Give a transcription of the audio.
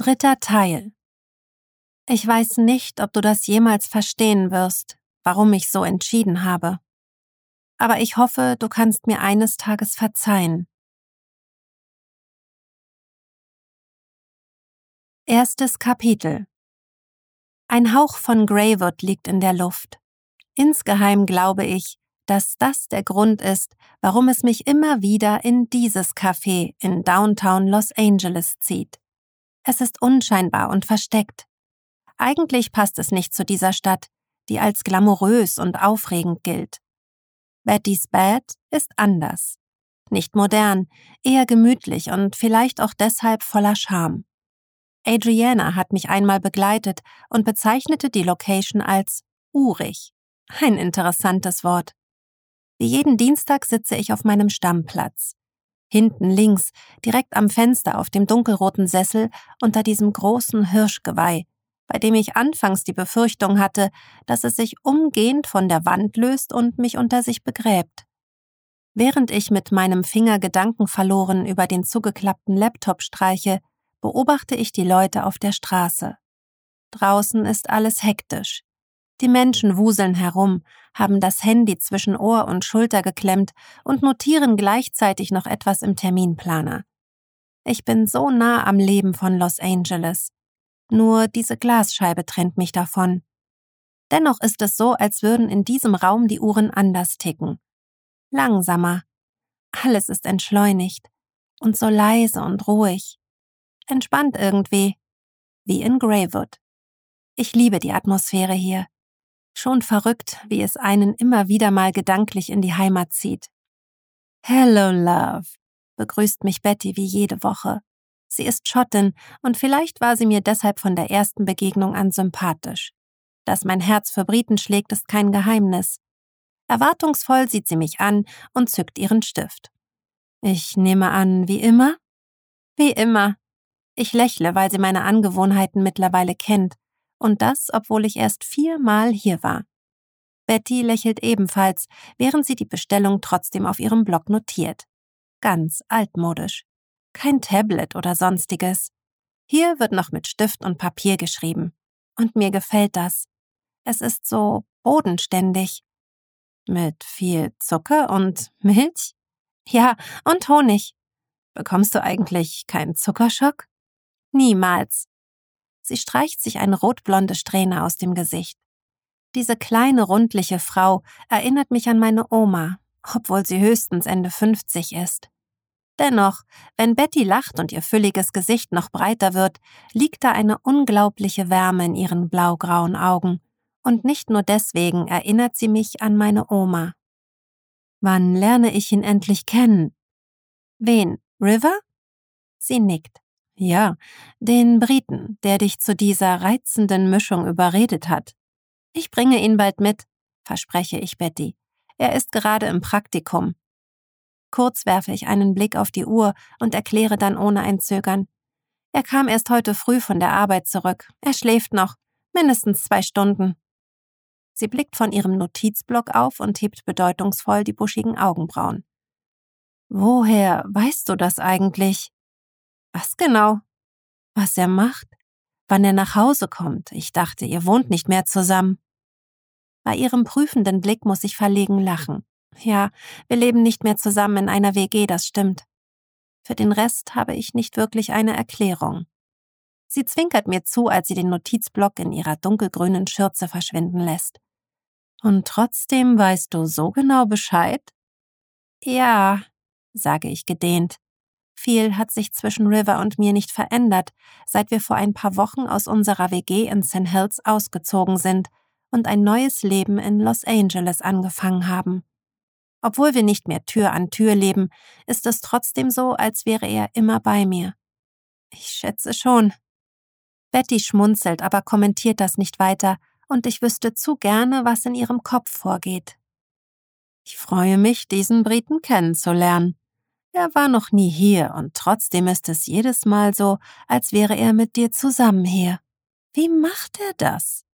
Dritter Teil. Ich weiß nicht, ob du das jemals verstehen wirst, warum ich so entschieden habe. Aber ich hoffe, du kannst mir eines Tages verzeihen. Erstes Kapitel. Ein Hauch von Greywood liegt in der Luft. Insgeheim glaube ich, dass das der Grund ist, warum es mich immer wieder in dieses Café in Downtown Los Angeles zieht. Es ist unscheinbar und versteckt. Eigentlich passt es nicht zu dieser Stadt, die als glamourös und aufregend gilt. Betty's Bad ist anders. Nicht modern, eher gemütlich und vielleicht auch deshalb voller Charme. Adriana hat mich einmal begleitet und bezeichnete die Location als urig. Ein interessantes Wort. Wie jeden Dienstag sitze ich auf meinem Stammplatz. Hinten links, direkt am Fenster auf dem dunkelroten Sessel unter diesem großen Hirschgeweih, bei dem ich anfangs die Befürchtung hatte, dass es sich umgehend von der Wand löst und mich unter sich begräbt. Während ich mit meinem Finger gedankenverloren über den zugeklappten Laptop streiche, beobachte ich die Leute auf der Straße. Draußen ist alles hektisch. Die Menschen wuseln herum, haben das Handy zwischen Ohr und Schulter geklemmt und notieren gleichzeitig noch etwas im Terminplaner. Ich bin so nah am Leben von Los Angeles. Nur diese Glasscheibe trennt mich davon. Dennoch ist es so, als würden in diesem Raum die Uhren anders ticken. Langsamer. Alles ist entschleunigt und so leise und ruhig. Entspannt irgendwie, wie in Greywood. Ich liebe die Atmosphäre hier. Schon verrückt, wie es einen immer wieder mal gedanklich in die Heimat zieht. Hello, Love, begrüßt mich Betty wie jede Woche. Sie ist Schottin und vielleicht war sie mir deshalb von der ersten Begegnung an sympathisch. Dass mein Herz für Briten schlägt, ist kein Geheimnis. Erwartungsvoll sieht sie mich an und zückt ihren Stift. Ich nehme an, wie immer? Wie immer. Ich lächle, weil sie meine Angewohnheiten mittlerweile kennt. Und das, obwohl ich erst 4-mal hier war. Betty lächelt ebenfalls, während sie die Bestellung trotzdem auf ihrem Blog notiert. Ganz altmodisch. Kein Tablet oder sonstiges. Hier wird noch mit Stift und Papier geschrieben. Und mir gefällt das. Es ist so bodenständig. Mit viel Zucker und Milch? Ja, und Honig. Bekommst du eigentlich keinen Zuckerschock? Niemals. Sie streicht sich eine rotblonde Strähne aus dem Gesicht. Diese kleine, rundliche Frau erinnert mich an meine Oma, obwohl sie höchstens Ende 50 ist. Dennoch, wenn Betty lacht und ihr fülliges Gesicht noch breiter wird, liegt da eine unglaubliche Wärme in ihren blaugrauen Augen. Und nicht nur deswegen erinnert sie mich an meine Oma. Wann lerne ich ihn endlich kennen? Wen? River? Sie nickt. Ja, den Briten, der dich zu dieser reizenden Mischung überredet hat. Ich bringe ihn bald mit, verspreche ich Betty. Er ist gerade im Praktikum. Kurz werfe ich einen Blick auf die Uhr und erkläre dann ohne ein Zögern. Er kam erst heute früh von der Arbeit zurück. Er schläft noch. Mindestens 2 Stunden. Sie blickt von ihrem Notizblock auf und hebt bedeutungsvoll die buschigen Augenbrauen. Woher weißt du das eigentlich? Was genau? Was er macht? Wann er nach Hause kommt? Ich dachte, ihr wohnt nicht mehr zusammen. Bei ihrem prüfenden Blick muss ich verlegen lachen. Ja, wir leben nicht mehr zusammen in einer WG, das stimmt. Für den Rest habe ich nicht wirklich eine Erklärung. Sie zwinkert mir zu, als sie den Notizblock in ihrer dunkelgrünen Schürze verschwinden lässt. Und trotzdem weißt du so genau Bescheid? Ja, sage ich gedehnt. Viel hat sich zwischen River und mir nicht verändert, seit wir vor ein paar Wochen aus unserer WG in St. Helens ausgezogen sind und ein neues Leben in Los Angeles angefangen haben. Obwohl wir nicht mehr Tür an Tür leben, ist es trotzdem so, als wäre er immer bei mir. Ich schätze schon. Betty schmunzelt, aber kommentiert das nicht weiter, und ich wüsste zu gerne, was in ihrem Kopf vorgeht. Ich freue mich, diesen Briten kennenzulernen. Er war noch nie hier und trotzdem ist es jedes Mal so, als wäre er mit dir zusammen hier. Wie macht er das?